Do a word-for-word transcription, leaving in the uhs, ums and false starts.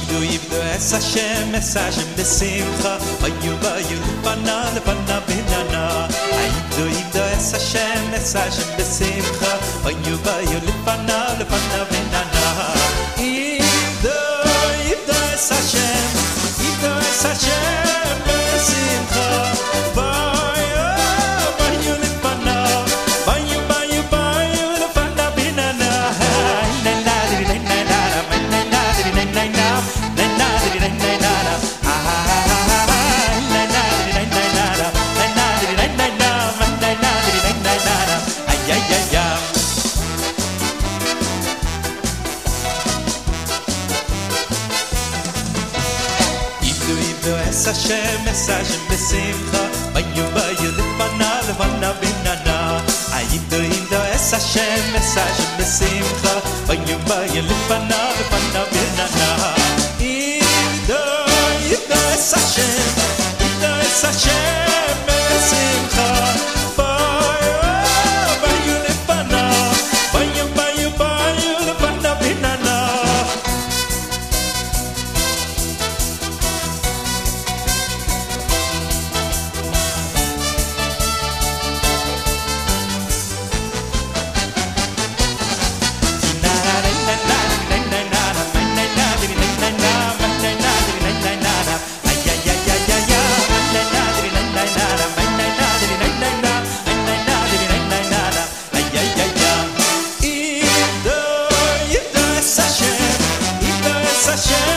Ivdu ivdu es Hashem, es Hashem besimcha. Vayu vayu lefana lefana benana. Ivdu ivdu es Hashem, es Hashem besimcha. Vayu vayu lefana lefana benana. Ivdu ivdu es Hashem, ivdu es Hashem besimcha. Vayu vayu lefana, vayu vayu vayu lefana benana. Es Hashem, es Hashem besimcha. Vayu vayu lefana lefana benana. Ivdu ivdu es Hashem, es Hashem besimcha. Vayu vayu lefana lefana benana. Ivdu ivdu es Hashem, ivdu es Hashem besimcha. Vayu vayu lefana, vayu vayu vayu lefana benana. Hashem.